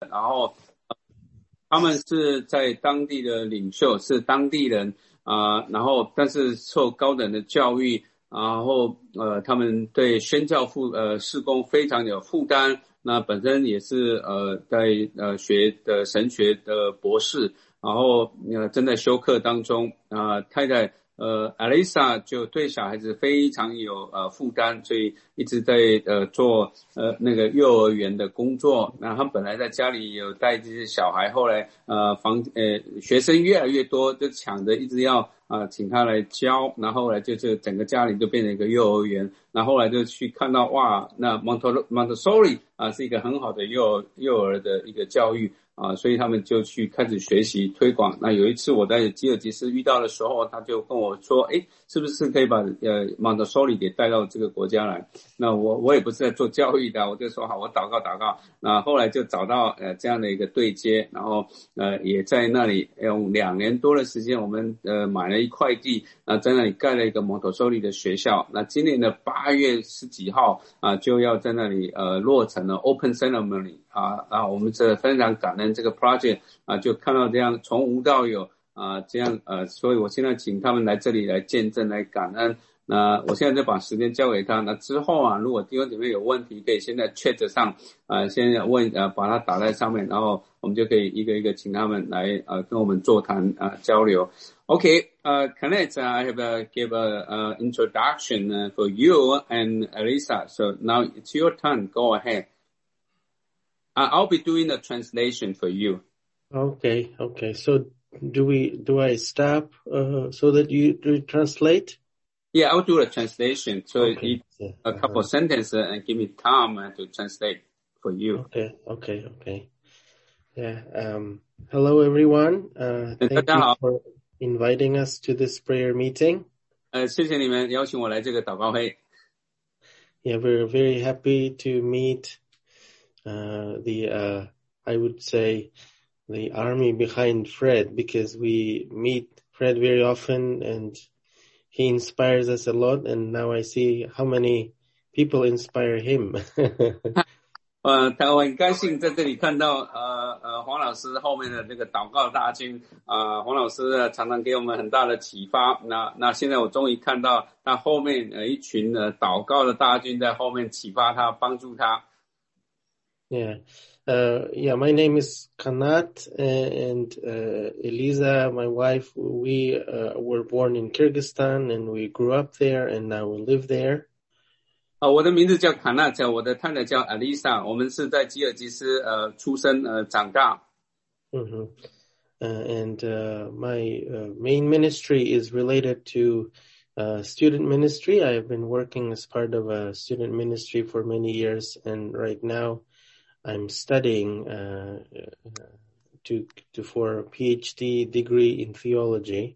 然后他们是在当地的领袖，是当地人然后但是受高等的教育，然后他们对宣教事工非常有负担。那本身也是在学的神学的博士，然后正在修课当中太太Alisa 就对小孩子非常有负担，所以一直在做那个幼儿园的工作。那他本来在家里有带这些小孩，后来学生越来越多，就抢着一直要请他来教，然后后来就是整个家里就变成一个幼儿园。然后后来就去看到哇，那 Montessori 是一个很好的幼儿的一个教育所以他们就去开始学习推广。那有一次我在吉尔吉斯遇到的时候，他就跟我说，是不是可以把Montessori 给带到这个国家来？那我也不是在做教育的，我就说好，我祷告。那后来就找到这样的一个对接，然后也在那里用2年多的时间，我们买了一块地，在那里盖了一个 Montessori 的学校。那今年的8月10几号就要在那里落成了 Open Ceremony 我们这非常感恩这个 project 就看到这样从无到有这样所以我现在请他们来这里来见证来感恩。那我现在就把时间交给他，那之后如果弟兄姐妹有问题，可以先在 chat 上先问把它打在上面，然后我们就可以一个一个请他们来跟我们座谈交流。Okay, Kenneth, I have give a introduction for you and Alisa. So now it's your turn. Go ahead. I'll be doing the translation for you. Okay. So do I stop so that you translate? Yeah, I'll do a translation. So Okay. a couple of sentences and give me time to translate for you. Okay. Yeah. Hello, everyone. Thank you for inviting us to this prayer meeting. 谢谢你们邀请我来这个祷告会。 Yeah, we're very happy to meet I would say, the army behind Fred, because we meet Fred very often and he inspires us a lot, and now I see how many people inspire him. 我很高兴在这里看到黄老师后面的这个祷告大军黄老师常常给我们很大的启发。那现在我终于看到他后面一群祷告的大军在后面启发他，帮助他。 Yeah, my name is Kanat, and Eliza, my wife, we were born in Kyrgyzstan, and we grew up there, and now we live there. 我的名字叫卡纳，我的太太叫 Alisa， 我们是在吉尔吉斯出生长大。 And my main ministry is related to student ministry. I have been working as part of a student ministry for many years, and right now I'm studying for a PhD degree in theology.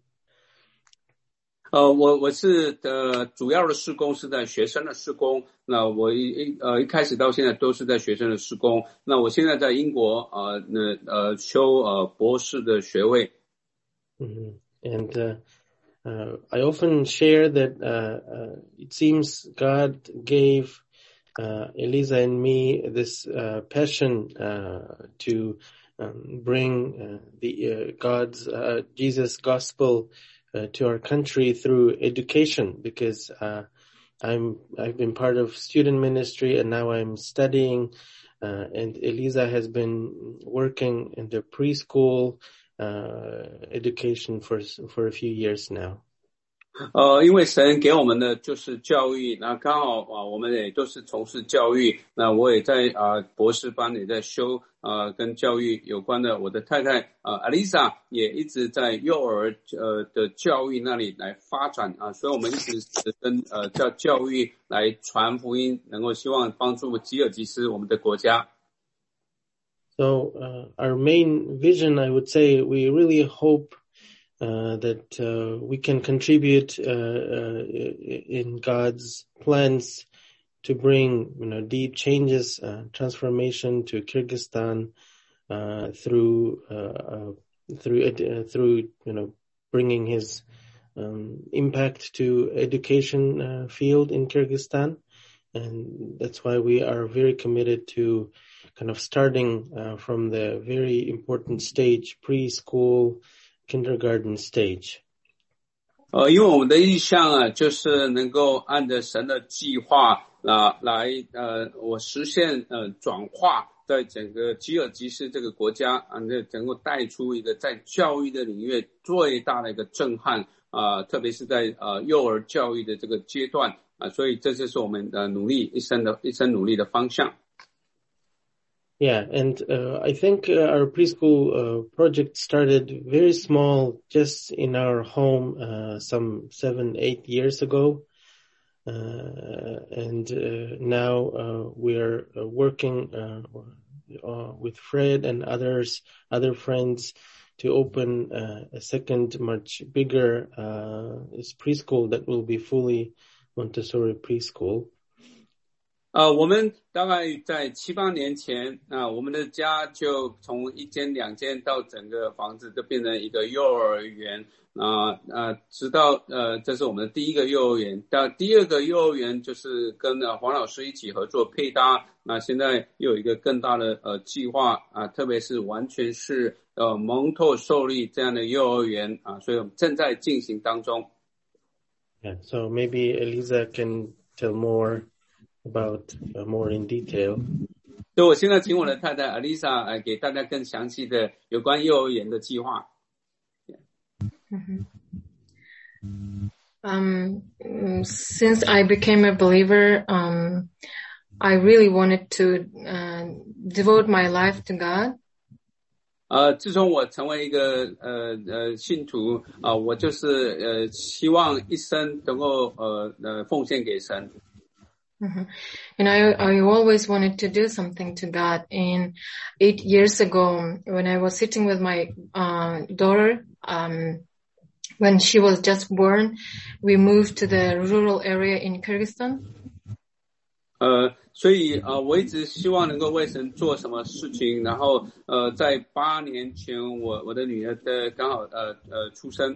我是主要的事工是在学生的事工。那我一开始到现在都是在学生的事工。那我现在在英国修博士的学位。 And I often share that it seems God gave Eliza and me this passion to bring the Jesus gospel to our country through education, because I've been part of student ministry and now I'm studying, and Eliza has been working in the preschool education for a few years now. 因为神给我们的就是教育，那刚好我们也都是从事教育。那我也在博士班也在修跟教育有关的。我的太太Alisa 也一直在幼儿的教育那里来发展所以我们一直跟教育来传福音，能够希望帮助吉尔吉斯我们的国家。 So our main vision, I would say, we really hope that we can contribute in God's plans to bring, deep changes, transformation to Kyrgyzstan through bringing His impact to education field in Kyrgyzstan, and that's why we are very committed to kind of starting from the very important stage, preschool, kindergarten stage. 因为我们的意向啊，就是能够按着神的计划来我实现转化，在整个吉尔吉斯这个国家能够带出一个在教育的领域最大的一个震撼特别是在幼儿教育的这个阶段所以这就是我们努力一生努力的方向。 Yeah, and I think our preschool project started very small, just in our home, some 7-8 years ago. And now we're working with Fred and other friends to open a second, much bigger preschool that will be fully Montessori preschool. 我们大概在7-8年前我们的家就从1间2间到整个房子就变成一个幼儿园直到这是我们的第一个幼儿园，到第二个幼儿园就是跟黄老师一起合作配搭，那现在又有一个更大的计划特别是完全是蒙特梭利这样的幼儿园所以我们正在进行当中。 Yeah, so maybe Eliza can tell more about more in detail. 所以我现在请我的太太 Alisa 给大家更详细的有关幼儿园的计划。 Since I became a believer, I really wanted to devote my life to God. 自从我成为一个信徒我就是希望一生能够奉献给神。 And I always wanted to do something to God. And 8 years ago, when I was sitting with my daughter, when she was just born, we moved to the rural area in Kyrgyzstan. 所以我一直希望能够为神做什么事情，然后在8年前我的女儿刚好出生。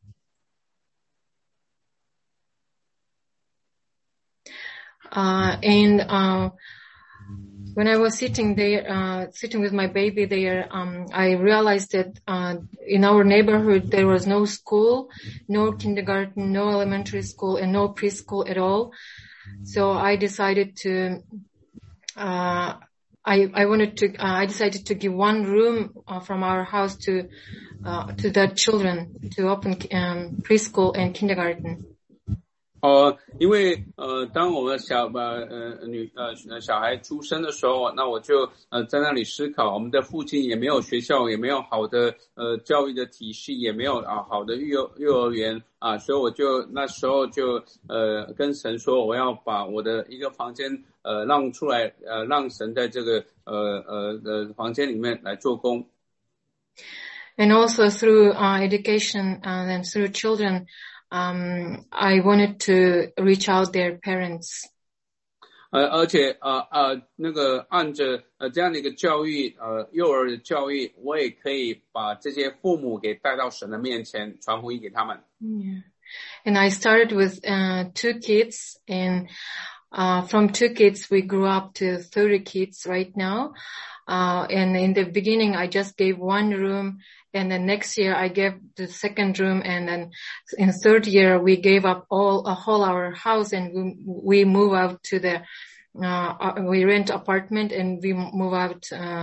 When I was sitting there, sitting with my baby there, I realized that in our neighborhood there was no school, no kindergarten, no elementary school, and no preschool at all. So I decided to, I decided to give one room from our house to the children to open preschool and kindergarten. 因为当我们小孩出生的时候，那我就在那里思考，我们的附近也没有学校，也没有好的教育的体系，也没有好的幼儿园所以我就那时候就跟神说，我要把我的一个房间让出来让神在这个房间里面来做工。 And also through education and through children, I wanted to reach out their parents. 而且那个按着这样的一个教育幼儿的教育，我也可以把这些父母给带到神的面前，传福音给他们。 Yeah. And I started with 2 kids, and from 2 kids we grew up to 30 kids right now. And in the beginning I just gave 1 room, and then next year I gave the 2nd room, and then in 3rd year we gave up whole our house, and we move out to the we rent apartment and we move out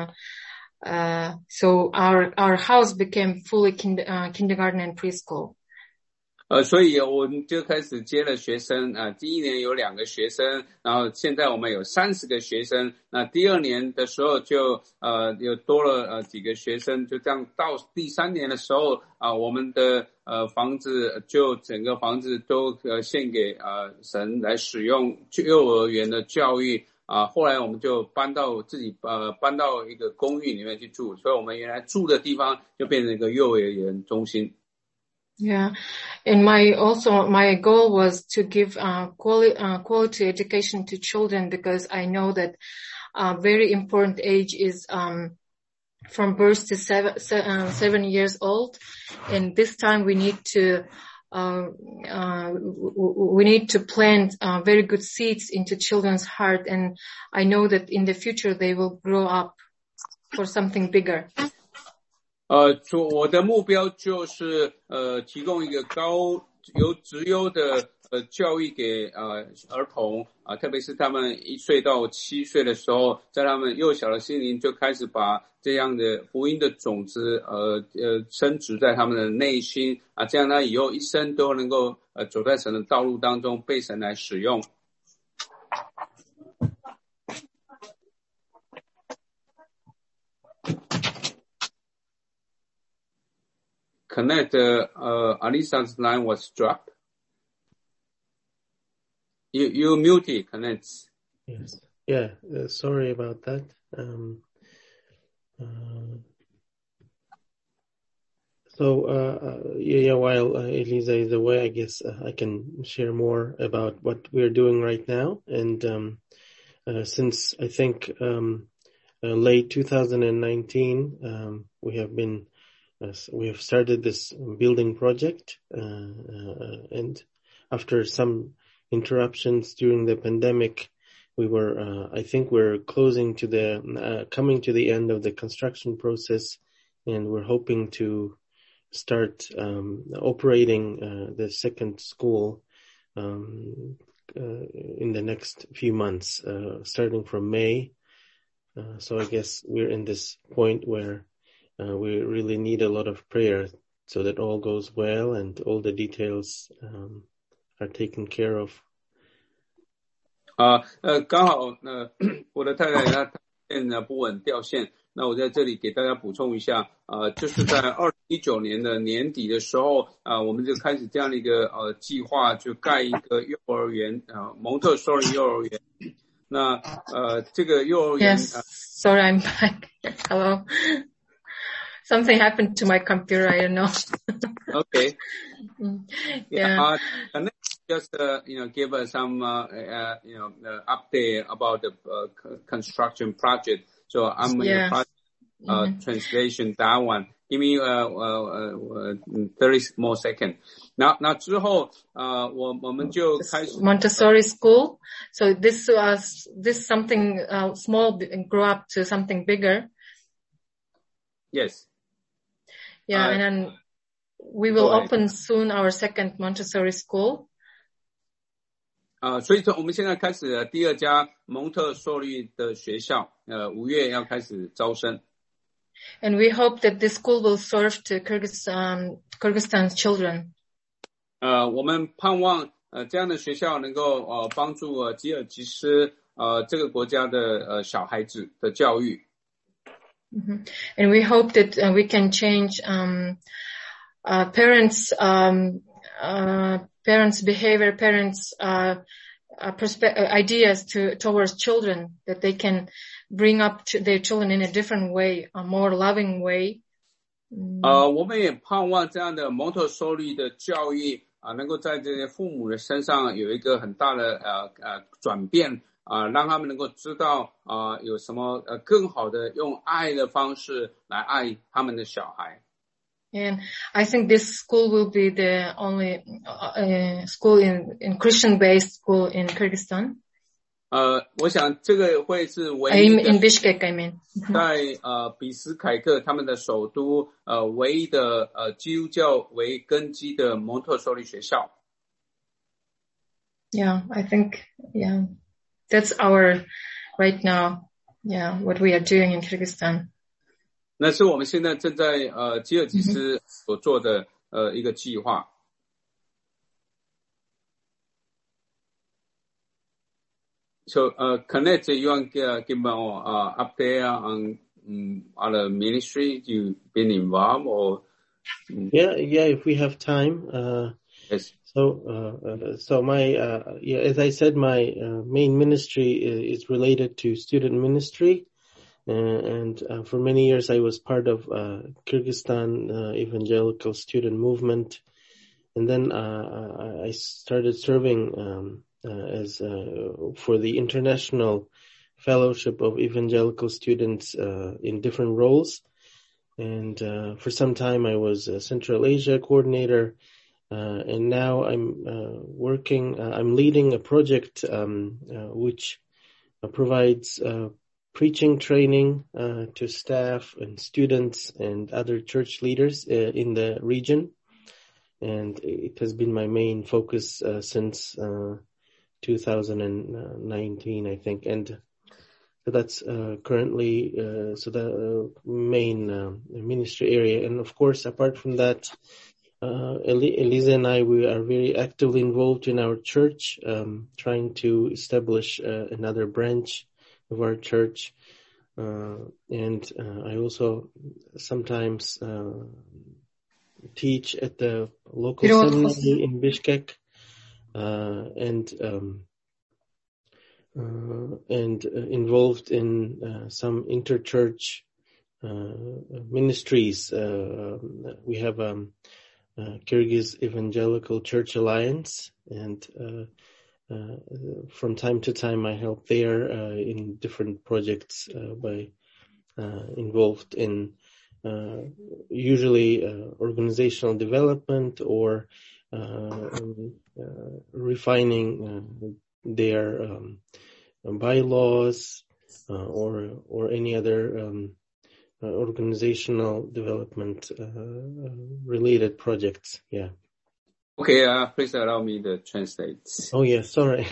so our house became fully kindergarten and preschool. 所以我们就开始接了学生第1年有2个学生，然后现在我们有30个学生，那第2年的时候就有多了几个学生，就这样到第3年的时候我们的房子就整个房子都献给神来使用幼儿园的教育后来我们就搬到一个公寓里面去住，所以我们原来住的地方就变成一个幼儿园中心。 Yeah, and my goal was to give quality education to children, because I know that very important age is from birth to 7 years old, and this time we need to we need to plant very good seeds into children's heart, and I know that in the future they will grow up for something bigger. 我的目标就是提供一个质优的教育给儿童特别是他们1岁到7岁的时候，在他们幼小的心灵就开始把这样的福音的种子深植在他们的内心这样他以后一生都能够走在神的道路当中，被神来使用。Connect, Alisa's line was dropped. You muted, Connect. Yes. Yeah. Sorry about that. While Elisa is away, I guess I can share more about what we're doing right now. And since I think late 2019, we have started this building project, and after some interruptions during the pandemic, I think we're coming to the end of the construction process, and we're hoping to start operating the second school in the next few months, starting from May. So I guess we're in this point where we really need a lot of prayer so that all goes well and all the details are taken care of. 刚好我的太太她线不稳掉线，那我在这里给大家补充一下就是在2019年的年底的时候我们就开始这样的一个计划，就盖一个幼儿园蒙特梭利幼儿园。那这个幼儿园 Yes, sorry, I'm back. Hello. Something happened to my computer, I don't know. Okay. Yeah. Just give us some update about the construction project. So I'm in the translation that one. Give me 30 more seconds. 那之后我们就开始 Montessori school. So this something small grow up to something bigger. Yes. Yeah, and then we will open soon our second Montessori school. 所以我们现在开始第2家蒙特梭利的学校，5月要开始招生。 And we hope that this school will serve to Kyrgyzstan's children. 我们盼望这样的学校能够帮助吉尔吉斯这个国家的小孩子的教育。 And we hope that we can change parents' behavior, parents' ideas towards children, that they can bring up their children in a different way, a more loving way. 我们也盼望这样的蒙特梭利的教育能够在这些父母的身上有一个很大的转变让他们能够知道有什么更好的用爱的方式来爱他们的小孩。 And I think this school will be the only school in Christian-based school in Kyrgyzstan. 我想这个会是唯一的 in Bishkek, I mean. 在比斯凯克他们的首都唯一的基督教为根基的蒙特梭利学校。 Yeah, I think, yeah, that's our right now, yeah, what we are doing in Kyrgyzstan. 那是我们现在正在吉尔吉斯所做的一个计划。So, Connect, you want to give more update on other ministry you've been involved or? Yeah, if we have time. Yes. So my, as I said, my main ministry is related to student ministry. And for many years I was part of Kyrgyzstan evangelical student movement. And then I started serving as for the International Fellowship of Evangelical Students in different roles. And for some time I was a Central Asia coordinator. And now I'm leading a project, which provides, preaching training, to staff and students and other church leaders, in the region. And it has been my main focus, since, 2019, I think. And so that's, currently, the main, ministry area. And of course, apart from that, Eliza and I, we are very actively involved in our church, trying to establish, another branch of our church. And I also sometimes teach at the local seminary in Bishkek, and involved in some interchurch ministries. We have Kyrgyz Evangelical Church Alliance, and from time to time I help there in different projects by involved in usually organizational development or refining their bylaws or any other organizational development related projects. Yeah. Okay, please allow me to translate. Oh yeah, sorry.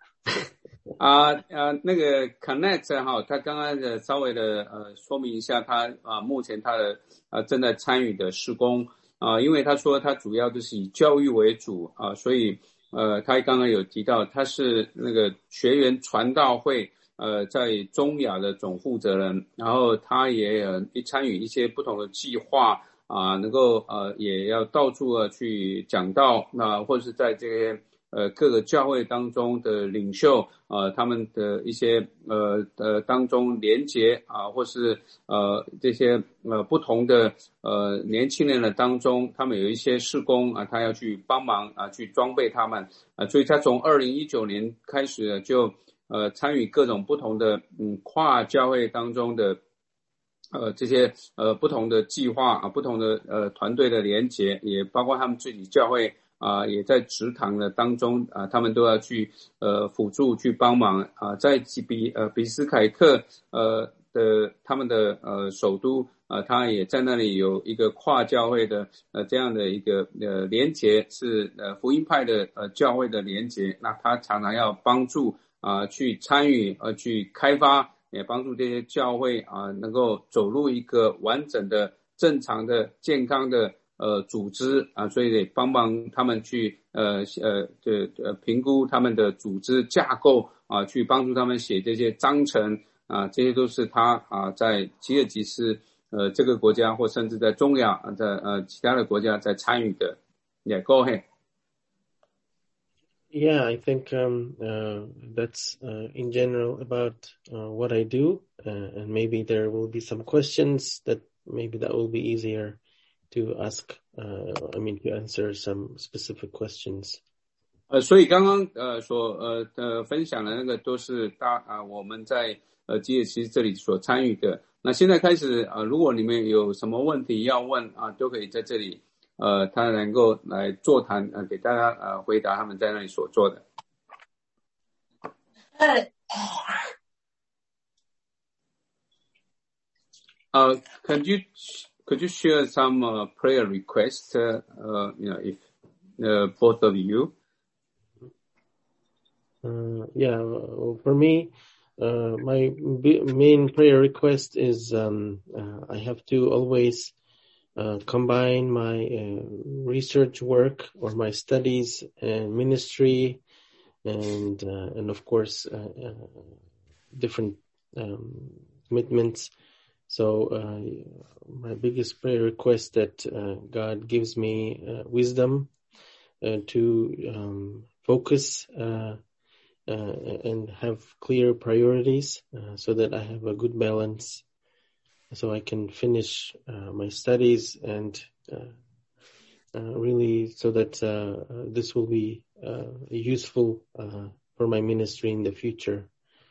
那个 Connect 他刚刚稍微的说明一下他目前他的正在参与的事工因为他说他主要就是以教育为主所以他刚刚有提到他是那个学员传道会在中亚的总负责人，然后他也参与一些不同的计划能够也要到处去讲道，那或是在这些各个教会当中的领袖他们的一些当中连结或是这些不同的年轻人的当中，他们有一些事工他要去帮忙去装备他们所以他从2019年开始就参与各种不同的跨教会当中的这些不同的计划不同的团队的连结，也包括他们自己教会也在职堂的当中他们都要去辅助去帮忙在比斯凯特的他们的首都他也在那里有一个跨教会的这样的一个连结，是福音派的教会的连结，那他常常要帮助去参与去开发，也帮助这些教会能够走入一个完整的正常的健康的组织所以得帮忙他们去评估他们的组织架构去帮助他们写这些章程这些都是他在吉尔吉斯这个国家或甚至在中亚在其他的国家在参与的。Yeah, go ahead. Yeah, I think that's in general about what I do, and maybe there will be some questions that will be easier to ask. To answer some specific questions. 所以刚刚所分享的那个都是我们在吉尔吉斯这里所参与的。那现在开始如果你们有什么问题要问都可以在这里他能够来座谈给大家回答他们在那里所做的。Could you share some prayer requests if both of you? Well, for me my main prayer request is I have to always combine my research work or my studies and ministry and of course different commitments. So my biggest prayer request that God gives me wisdom to focus and have clear priorities so that I have a good balance so I can finish my studies and really so that this will be useful for my ministry in the future.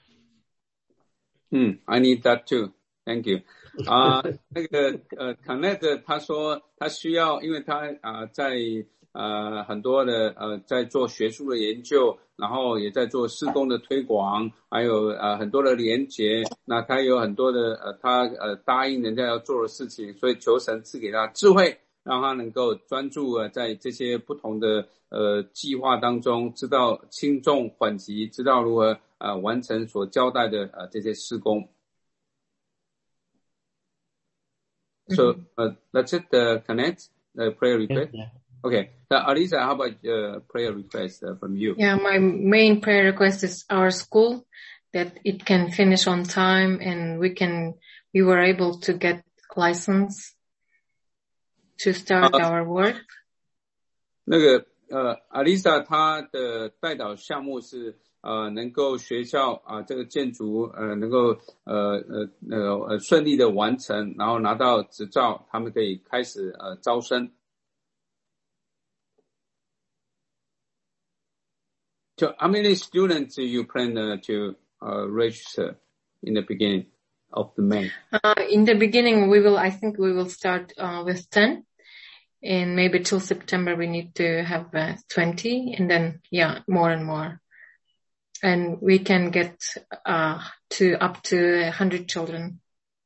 I need that too. Thank you. 那个Connect 他说他需要，因为他在很多的在做学术的研究，然后也在做事工的推广，还有很多的连结。那他有很多的他答应人家要做的事情，所以求神赐给他智慧，让他能够专注在这些不同的计划当中，知道轻重缓急，知道如何完成所交代的这些事工。So that's it. Connect prayer request. Yeah. Okay. Alisa, how about prayer request from you? Yeah, my main prayer request is our school, that it can finish on time and we were able to get license to start our work. 那个Alisa 她的代祷项目是能够学校这个建筑能够顺利的完成，然后拿到执照，他们可以开始招生。So how many students do you plan to register in the beginning of the May? In the beginning, I think we will start with 10, and maybe till September we need to have 20, and then more and more, and we can get up to 100 children.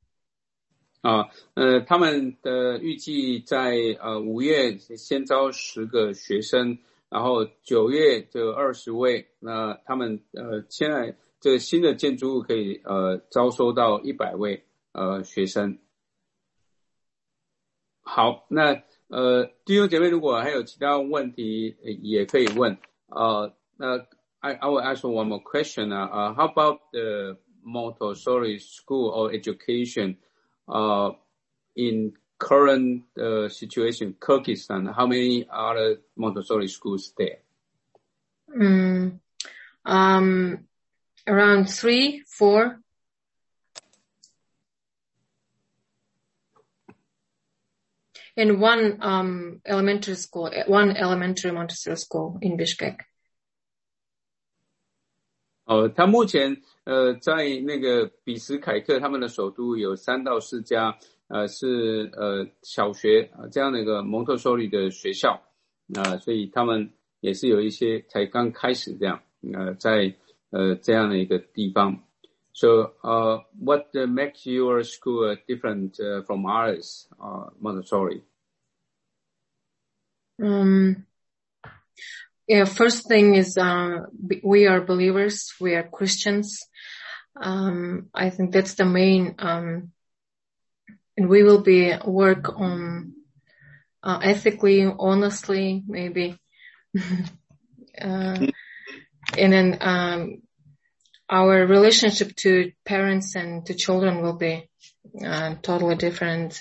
他们的预计在5月先招10个学生。然后9月就20位，那他们现在这个新的建筑物可以招收到100位学生。好，那弟兄姐妹如果还有其他问题也可以问。那I will ask one more question. How about the Montessori school or education in current situation, Kyrgyzstan? How many other Montessori schools there? Around 3, 4. And one elementary Montessori school in Bishkek. 他目前在那个比什凯克他们的首都有3到4家是小学这样的一个蒙特梭利的学校所以他们也是有一些才刚开始这样在这样的一个地方。So what makes your school different from others, Montessori? Yeah, first thing is we are believers, we are Christians. I think that's the main and we will work on ethically, honestly, maybe. And then our relationship to parents and to children will be totally different.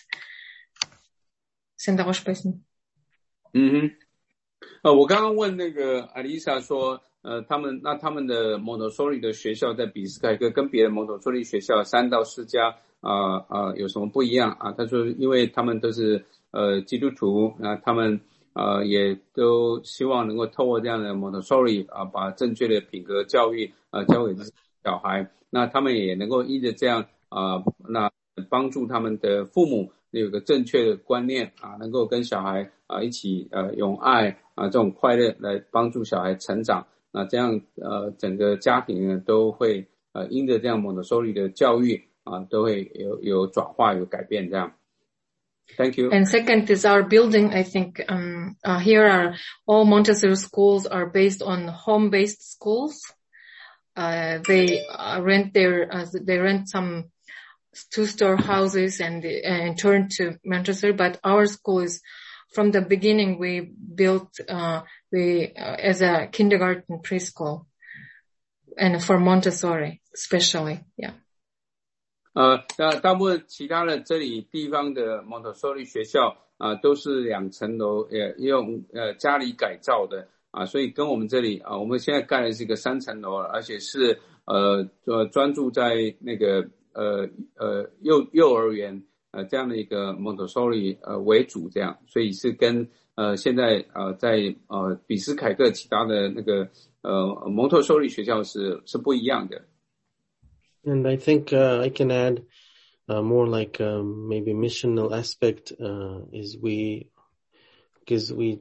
我刚刚问那个艾丽莎说他们的蒙特梭利的学校在比斯凯克跟别的蒙特梭利学校3到4家有什么不一样他说因为他们都是基督徒他们也都希望能够透过这样的蒙特梭利把正确的品格教育教给小孩，那他们也能够依着这样那帮助他们的父母有个正确的观念能够跟小孩一起用爱这种快乐来帮助小孩成长，那这样整个家庭呢都会因着这样蒙特梭利的教育都会有转化有改变这样。Thank you. And second is our building. I think here are all Montessori schools are based on home-based schools. They rent some two-store houses and turn to Montessori. But our school is from the beginning we built as a kindergarten preschool, and for Montessori especially, yeah. 大部分其他的这里地方的蒙特梭利学校都是2层楼用家里改造的所以跟我们这里我们现在盖的是一个3层楼而且是专注在那个幼儿园这样的一个蒙特梭利为主这样，所以是跟现在在比斯凯克其他的那个蒙特梭利学校是不一样的。 And I think I can add more like maybe missional aspect is because we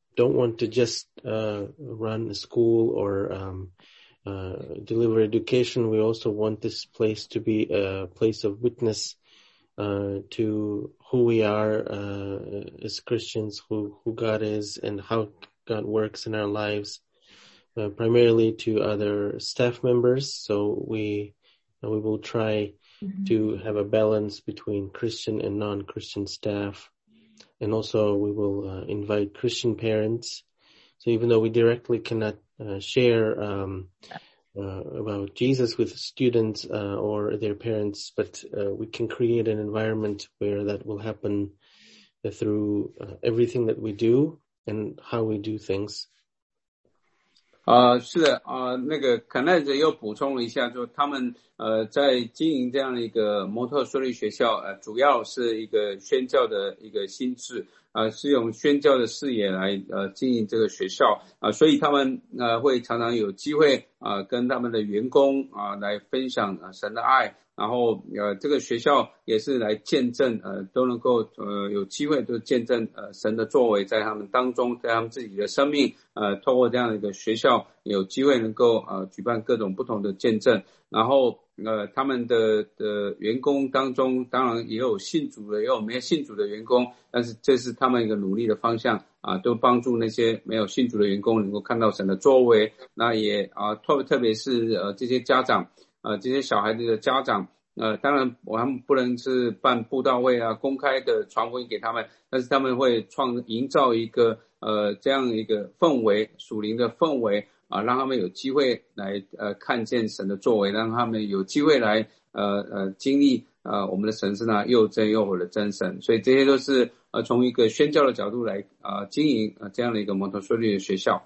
don't want to just run a school or deliver education. We also want this place to be a place of witness to who we are as Christians, who God is, and how God works in our lives, primarily to other staff members. So we will try to have a balance between Christian and non-Christian staff. And also we will invite Christian parents. So even though we directly cannot share about Jesus with students or their parents, but we can create an environment where that will happen through everything that we do and how we do things. 是的那个 Connect 又补充了一下，就他们在经营这样的一个蒙特梭利学校，主要是一个宣教的一个心智，是用宣教的视野来经营这个学校，所以他们会常常有机会跟他们的员工来分享神的爱。然后这个学校也是来见证都能够有机会都见证神的作为在他们当中，在他们自己的生命透过这样的一个学校有机会能够举办各种不同的见证。然后他们的员工当中当然也有信主的也有没有信主的员工，但是这是他们一个努力的方向都帮助那些没有信主的员工能够看到神的作为。那也特别是这些家长这些小孩子的家长当然他们不能是办布道会公开的传福音给他们，但是他们会营造一个这样一个氛围，属灵的氛围让他们有机会来看见神的作为，让他们有机会来经历我们的神是那又真又活的真神。所以这些都是从一个宣教的角度来经营这样的一个蒙特梭利的学校。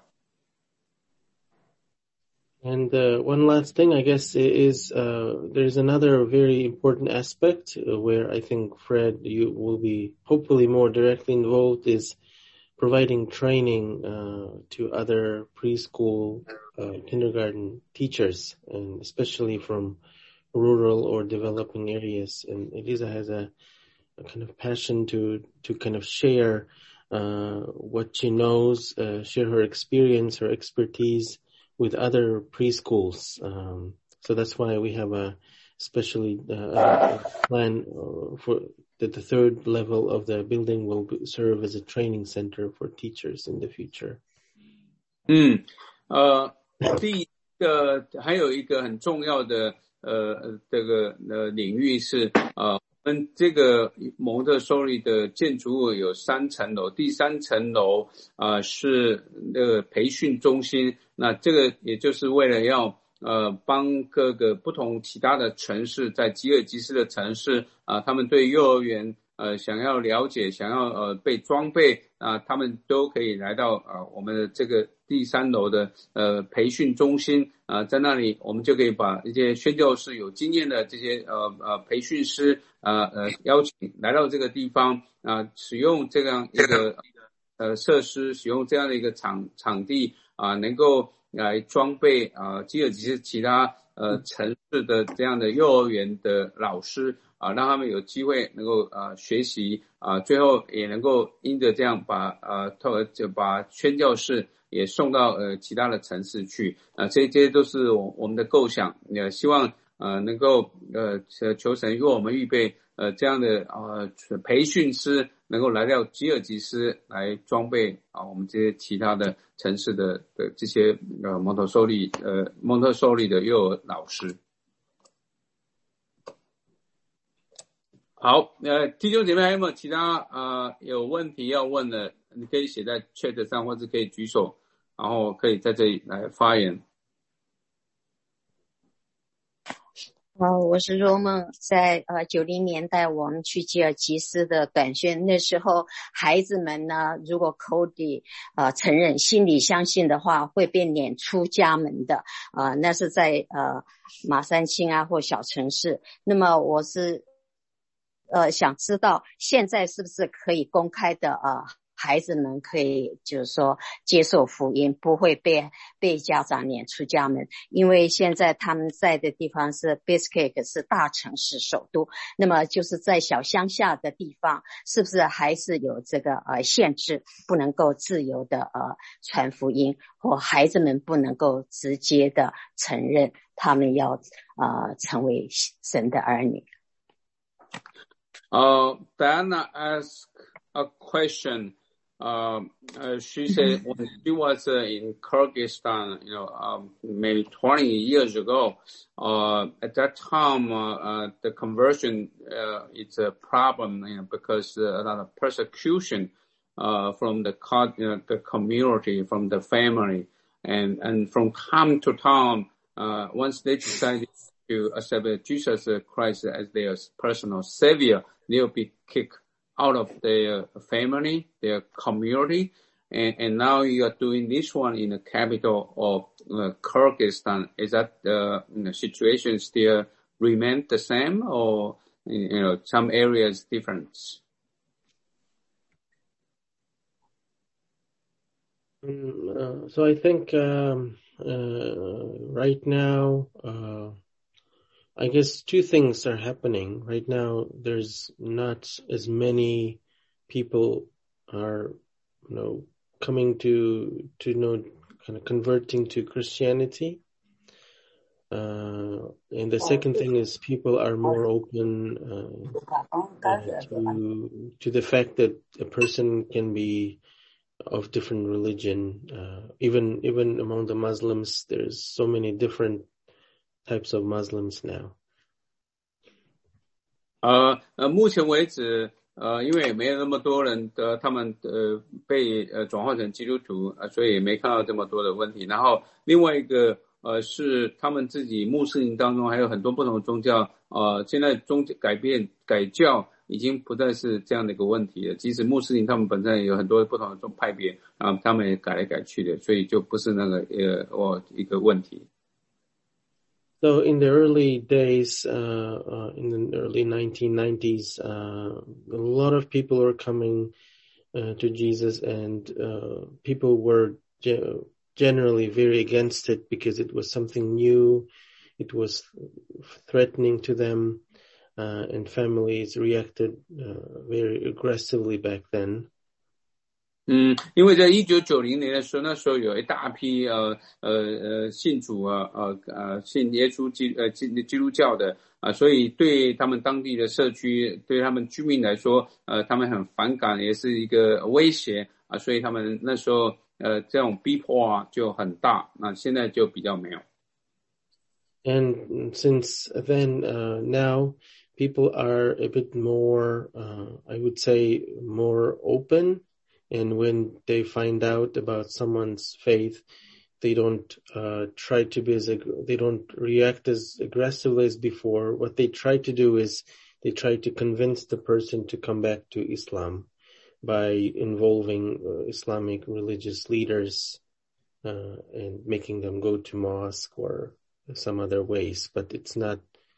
And one last thing, I guess, is there's another very important aspect where I think, Fred, you will be hopefully more directly involved, is providing training to other preschool, kindergarten teachers, and especially from rural or developing areas. And Elisa has a kind of passion to kind of share what she knows, share her experience, her expertise with other preschools. So that's why we have a specially plan for that the third level of the building will serve as a training center for teachers in the future. 第一个还有一个很重要的这个领域是我们这个蒙特梭利的建筑物有3层楼，第3层楼是那个培训中心，那这个也就是为了要帮各个不同其他的城市，在吉尔吉斯的城市他们对幼儿园想要了解，想要被装备他们都可以来到我们的这个第3楼的培训中心在那里我们就可以把一些宣教士有经验的这些培训师邀请来到这个地方使用这样一个设施，使用这样的一个场地能够来装备吉尔吉斯其他城市的这样的幼儿园的老师让他们有机会能够学习最后也能够因着这样把宣教士也送到其他的城市去这些都是我们的构想希望能够求神为我们预备这样的培训师能够来到吉尔吉斯来装备我们这些其他的城市的这些蒙特梭利的幼儿老师。好弟兄姐妹还有没有其他有问题要问的，你可以写在 chat 上或者可以举手，然后可以在这里来发言。 我是若梦，在90年代我们去吉尔吉斯的短宣，那时候孩子们呢，如果口里承认心里相信的话，会被撵出家门的那是在马三清或小城市。那么我是想知道现在是不是可以公开的孩子们可以就是说接受福音，不会被家长撵出家门。因为现在他们在的地方是 Bishkek 是大城市首都，那么就是在小乡下的地方，是不是还是有这个限制，不能够自由的传福音，或孩子们不能够直接的承认他们要成为神的儿女。 Diana asked a question. She said when she was in Kyrgyzstan, maybe 20 years ago, at that time, the conversion is a problem, because a lot of persecution from the community, from the family, and from time to time, once they decided to accept Jesus Christ as their personal savior, they'll be kicked out of their family, their community, and now you are doing this one in the capital of Kyrgyzstan. Is that the situation still remain the same, or some areas different? So I think right now, I guess two things are happening. Right now, there's not as many people are, coming to know, kind of converting to Christianity. And the second thing is people are more open to the fact that a person can be of different religion. Even among the Muslims, there's so many different types of Muslims now. 目前为止，因为也没有那么多人他们被转化成基督徒，所以也没看到这么多的问题。然后另外一个是他们自己穆斯林当中还有很多不同的宗教，现在改教已经不再是这样的一个问题了。即使穆斯林他们本身也有很多不同的派别，他们也改来改去的，所以就不是那个一个问题。 So in the early days, in the early 1990s, a lot of people were coming to Jesus, and people were generally very against it because it was something new. It was threatening to them, and families reacted very aggressively back then. 因为在1990年的时候，那时候有一大批信主信耶稣基督教的所以对他们当地的社区，对他们居民来说，他们很反感，也是一个威胁所以他们那时候这种逼迫就很大。那现在就比较没有。 And since then, now people are a bit more, I would say, more open. And when they find out about someone's faith, they don't try to be they don't react as aggressively as before. What they try to do is they try to convince the person to come back to Islam by involving Islamic religious leaders and making them go to mosque or some other ways. But it's not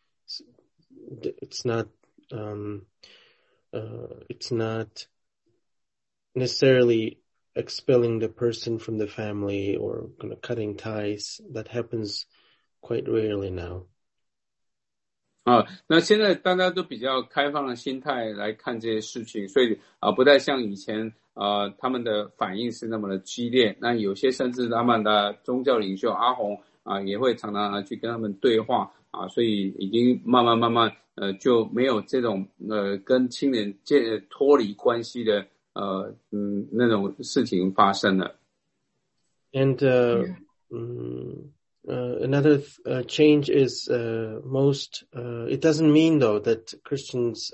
necessarily expelling the person from the family or kind of cutting ties. That happens quite rarely now. 那现在大家都比较开放的心态来看这些事情，所以不再像以前他们的反应是那么的激烈。那有些甚至他们的宗教领袖阿宏也会常常去跟他们对话所以已经慢慢就没有这种跟亲人脱离关系的那种事情发生了。 And another change is it doesn't mean though that Christians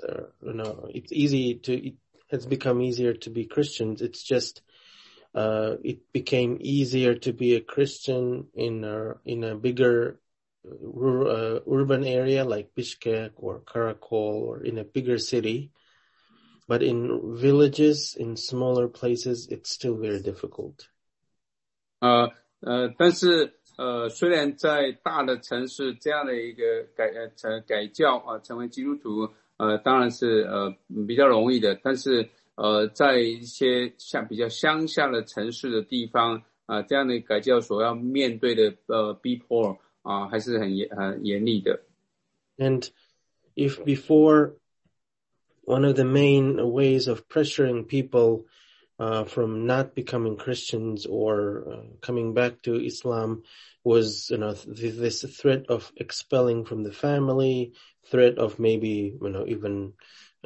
it has become easier to be Christians. It's just it became easier to be a Christian in a bigger urban area like Bishkek or Karakol or in a bigger city. But in villages, in smaller places, it's still very difficult. 但是虽然在大的城市这样的一个改教成为基督徒当然是比较容易的，但是在一些比较乡下的城市的地方这样的改教所要面对的逼迫还是很严厉的。 And if before one of the main ways of pressuring people from not becoming Christians or coming back to Islam was, this threat of expelling from the family, threat of maybe, even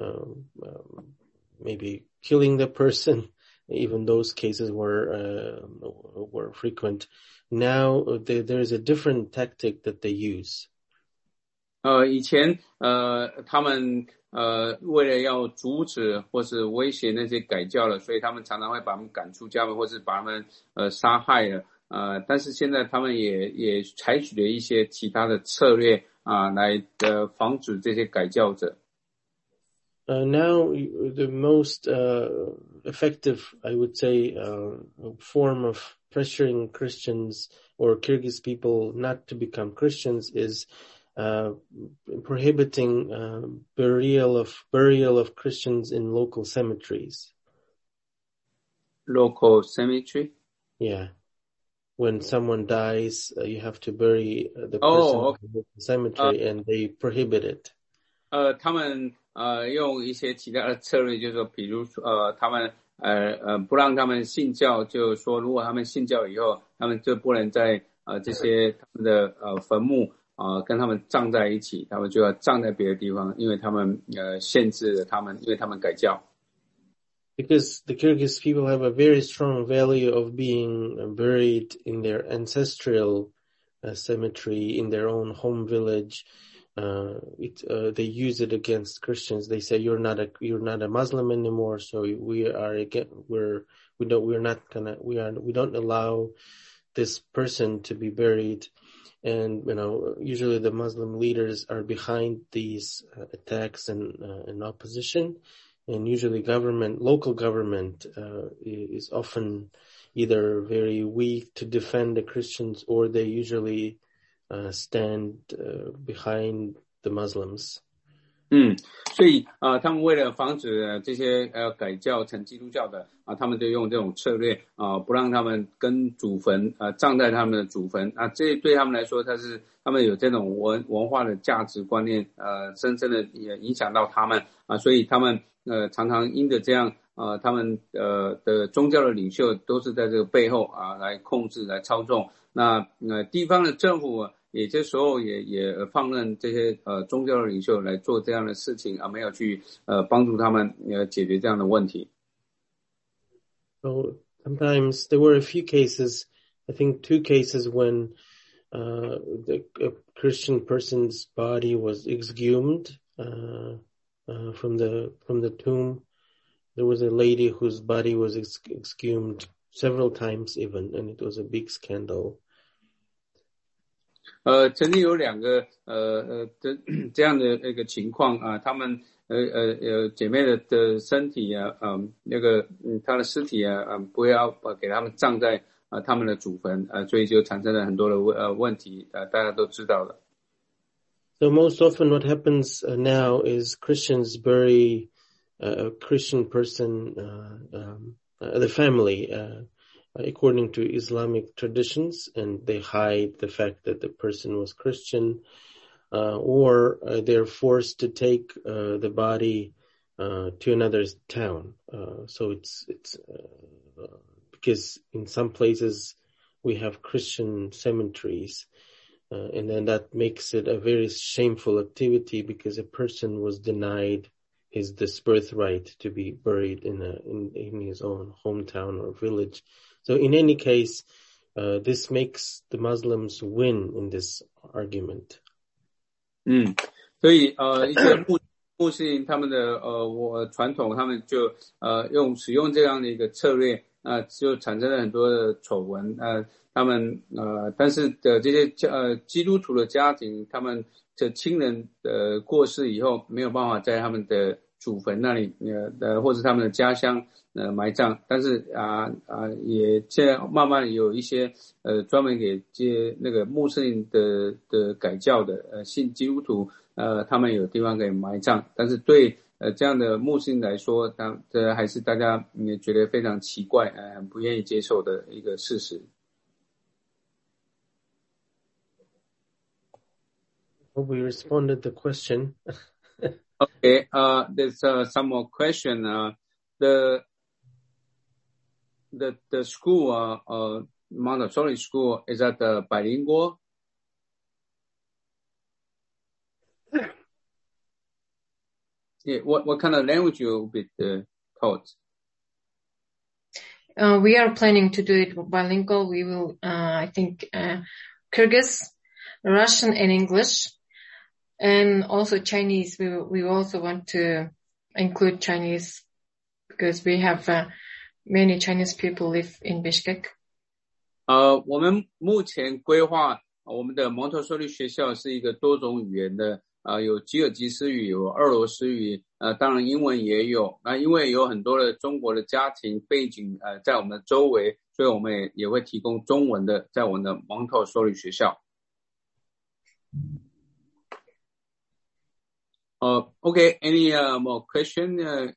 maybe killing the person. Even those cases were frequent. Now there is a different tactic that they use. 以前他们为了要阻止或是威胁那些改教了，所以他们常常会把他们赶出家门，或是把他们杀害了。但是现在他们也采取了一些其他的策略来防止这些改教者。 Now the most effective, I would say, form of pressuring Christians or Kyrgyz people not to become Christians is prohibiting burial of Christians in local cemeteries. Local cemetery? Yeah. When someone dies, you have to bury the person in the local cemetery, and they prohibit it. 他们用一些其他的策略，就是说，比如说他们不让他们信教，就是说，如果他们信教以后，他们就不能在这些他们的坟墓跟他们葬在一起，他们就要葬在别的地方，因为他们限制了他们，因为他们改教。 Because the Kyrgyz people have a very strong value of being buried in their ancestral cemetery, in their own home village. They use it against Christians. They say you're not a Muslim anymore, so we don't allow this person to be buried. And usually the Muslim leaders are behind these attacks and opposition. And usually local government is often either very weak to defend the Christians, or they usually stand behind the Muslims. 所以他们为了防止这些改教成基督教的他们就用这种策略不让他们跟祖坟葬在他们的祖坟这对他们来说他们有这种文化的价值观念深深的也影响到他们所以他们常常因着这样他们的宗教的领袖都是在这个背后来控制来操纵那地方的政府也这时候也放任这些宗教的领袖来做这样的事情没有去帮助他们解决这样的问题。 So sometimes there were a few cases, I think 2 cases when a Christian person's body was exhumed from the tomb. There was a lady whose body was exhumed several times even, and it was a big scandal. 曾经有2个这样的一个情况他们姐妹的身体她的尸体不要给他们葬在他们的祖坟所以就产生了很多的问题大家都知道了。 So most often what happens now is Christians bury a Christian person, the family, according to Islamic traditions, and they hide the fact that the person was Christian, or they're forced to take the body to another town. So it's because in some places we have Christian cemeteries, and then that makes it a very shameful activity because a person was denied this birthright to be buried in his own hometown or village. So in any case, this makes the Muslims win in this argument. 所以一些穆斯林他们的传统他们就使用这样的一个策略就产生了很多的丑闻他们但是这些基督徒的家庭他们的亲人过世以后没有办法在他们的祖坟那里或者他们的家乡埋葬但是也现在慢慢有一些专门给那个穆斯林的改教的信基督徒他们有地方可以埋葬但是对这样的牧师来说，这还是大家也觉得非常奇怪，不愿意接受的一个事实。 Hope we responded the question. Okay, there's some more question. The school, Montessori school, is that bilingual? Yeah, what kind of language you will be taught? We are planning to do it bilingual. We will, I think, Kyrgyz, Russian, and English, and also Chinese. We also want to include Chinese because we have many Chinese people live in Bishkek. 我们目前规划我们的蒙特梭利学校是一个多种语言的，有吉尔吉斯语，有俄罗斯语，当然英文也有。那因为有很多的中国的家庭背景在我们的周围，所以我们也会提供中文的在我们的蒙特梭利学校。Okay, any more question?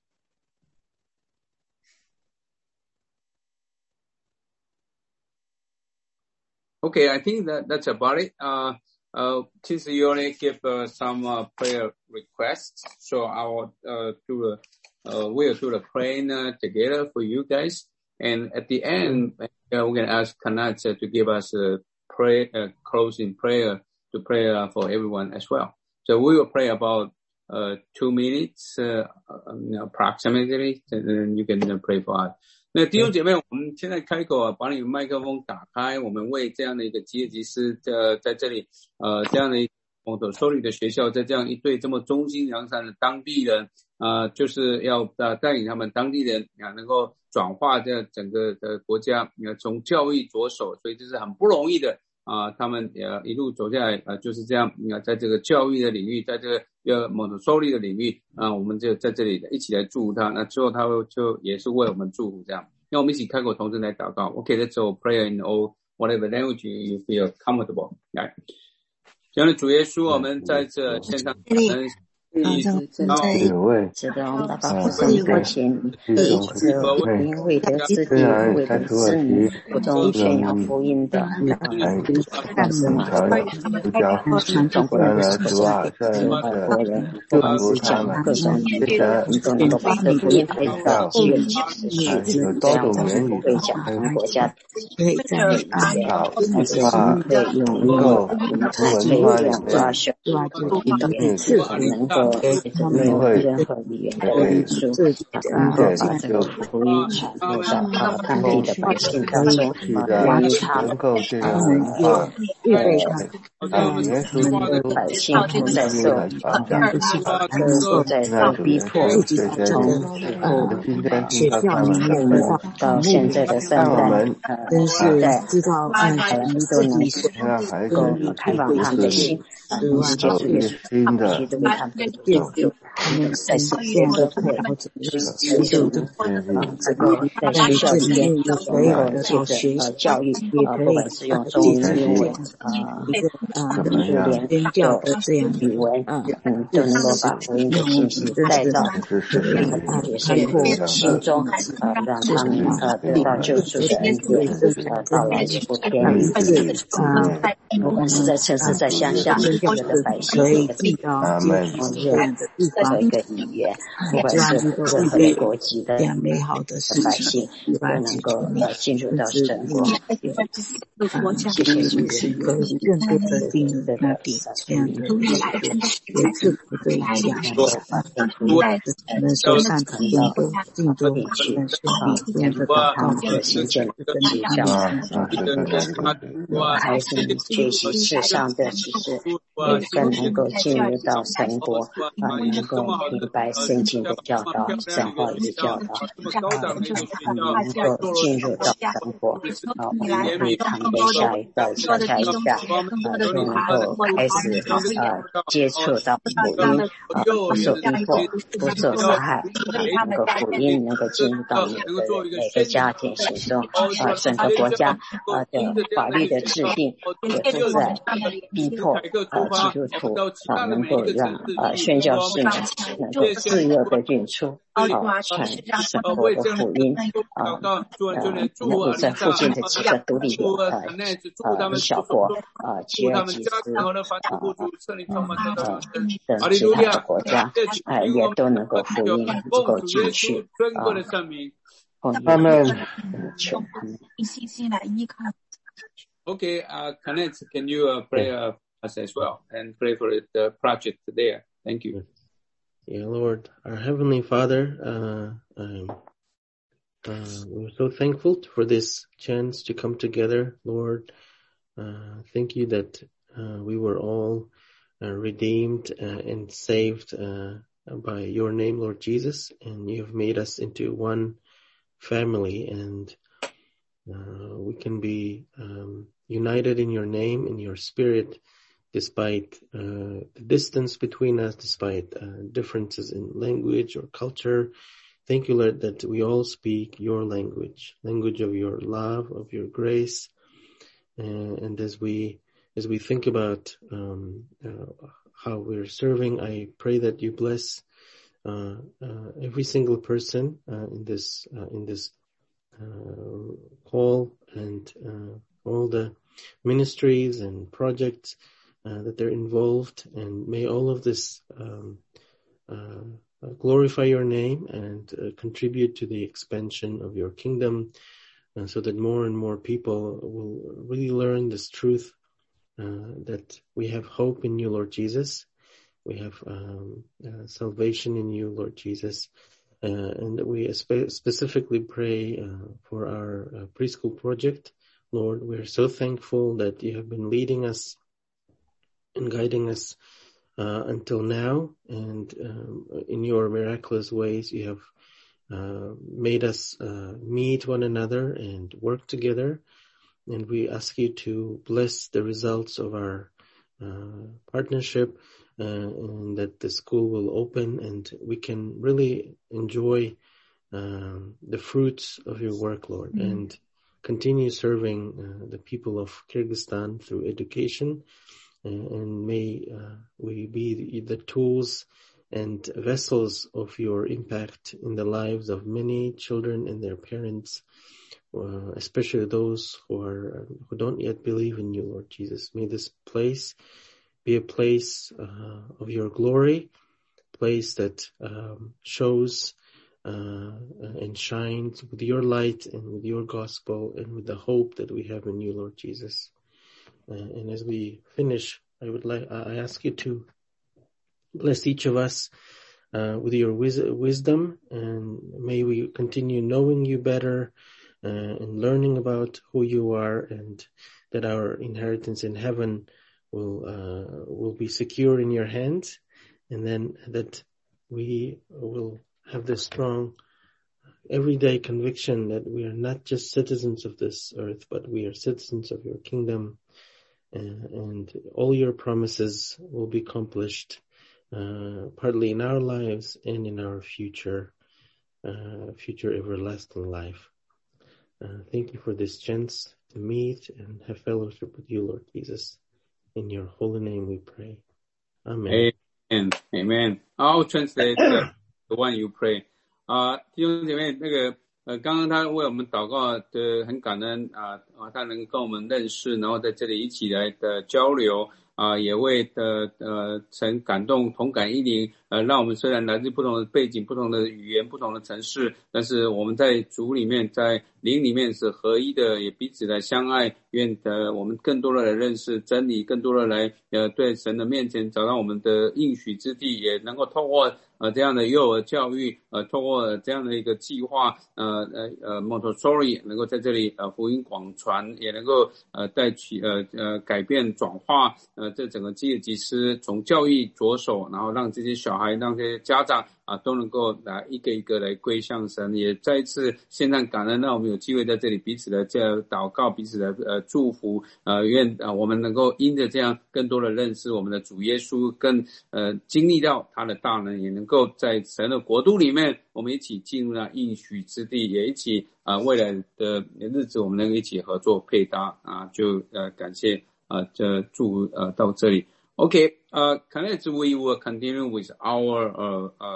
Okay, I think that's about it. Since you already give some prayer requests, so I will we'll do the praying together for you guys. And at the end, we're going to ask Kanat to give us a closing prayer to pray for everyone as well. So we will pray about 2 minutes approximately, and then you can pray for us. 那弟兄姐妹，我们现在开口把你们麦克风打开，我们为这样的一个吉尔吉斯在这里这样的一个蒙特梭利的学校，在这样一对这么忠心良善的当地人就是要带领他们当地人能够转化这整个的国家，从教育着手，所以这是很不容易的他们一路走下来就是这样在这个教育的领域，在这个蒙特梭利的领域我们就在这里一起来祝福他，那之后他就也是为我们祝福这样。那我们一起开口同声来祷告。Okay, let's all pray in all whatever language you feel comfortable. 来，这样的主耶稣，我们在这线上感恩。 值得我们祷告，父神国前，因为的子弟，为的子女，不中宣扬福音的，但是嘛，中国人的外国人，不管是讲各种语言，都能够把这福音推到吉尔吉斯去，这样才是不会讲国家可以在但是可以用英语，可以用拉学，能够没有任何语言的因素，能够把这个福音传播到当地的百姓当中，让他们预备百姓不再受不再受逼迫，从学校里面到现在的3代时代，都能够开放他们的心，接触耶稣，基督为他们的救。他们在实践的配合者持续的这个在学校里面能够借着教育不管是用中文英文连教的这样语文就能够把福音的信息带到有些人心中让他们得到救赎的恩典到来不偏离不管是在城市在乡下所有的百姓可以听到人的一个语言，不管是任何的国籍的百姓都能够进入到神国。谢谢主持人，可以更多的进入的那里这样的也是不对我们手上的更多地区这样的祷告和新建的学校，孩子们学习世上的知识，也更能够进入到神国能够明白圣经的教导，神话语的教导，能够进入到神国，我们他们的下一代就能够开始接触到福音，不受逼迫，不受杀害，能够福音能够进入到每个家庭心中，整个国家的法律的制定也不再逼迫基督徒能够让宣教士们能够自由的运出传神国的福音能够在附近的几个独立小国吉尔吉斯等其他的国家也都能够福音能够进去 Okay, Kenneth, can you pray us as well and pray for the project there? Thank you. Yeah, Lord, our Heavenly Father, we're so thankful for this chance to come together, Lord. Thank you that we were all redeemed and saved by your name, Lord Jesus, and you have made us into one family, and we can be united in your name, in your spirit, despite the distance between us, despite differences in language or culture. Thank you, Lord, that we all speak your language of your love, of your grace. And as we think about how we're serving, I pray that you bless every single person in this call, and all the ministries and projects that they're involved, and may all of this glorify your name and contribute to the expansion of your kingdom, so that more and more people will really learn this truth, that we have hope in you, Lord Jesus. We have salvation in you, Lord Jesus. And we specifically pray for our preschool project. Lord, we are so thankful that you have been leading us and guiding us until now. And in your miraculous ways, you have made us meet one another and work together. And we ask you to bless the results of our partnership, and that the school will open and we can really enjoy the fruits of your work, Lord, and continue serving the people of Kyrgyzstan through education. And may we be the tools and vessels of your impact in the lives of many children and their parents, especially those who don't yet believe in you, Lord Jesus. May this place be a place of your glory, place that shows and shines with your light and with your gospel and with the hope that we have in you, Lord Jesus. And as we finish, I ask you to bless each of us with your wisdom, and may we continue knowing you better and learning about who you are, and that our inheritance in heaven will be secure in your hands, and then that we will have this strong everyday conviction that we are not just citizens of this earth, but we are citizens of your kingdom, and all your promises will be accomplished partly in our lives and in our future everlasting life. Thank you for this chance to meet and have fellowship with you, Lord Jesus. In your holy name we pray. Amen. Amen. Amen. I'll translate the one you pray. 弟兄姐妹，那个刚刚他为我们祷告的很感恩他能跟我们认识，然后在这里一起来的交流也为神感动，同感一灵，让我们虽然来自不同的背景、不同的语言、不同的城市，但是我们在主里面，在灵里面是合一的，也彼此来相爱。愿我们更多的来认识真理，更多的来对神的面前找到我们的应许之地，也能够透过这样的幼儿教育，透过这样的一个计划Montessori 能够在这里福音广传，也能够带起改变转化这整个基尔吉斯，从教育着手，然后让这些小孩，让这些家长都能够一个一个来归向神。也再一次献上感恩，让我们有机会在这里彼此的祷告，彼此的祝福。愿我们能够因着这样更多的认识我们的主耶稣，更经历到他的大能，也能够在神的国度里面，我们一起进入了应许之地，也一起未来的日子我们能够一起合作配搭就感谢这祝福到这里。 Okay, Kenneth, we will continue with our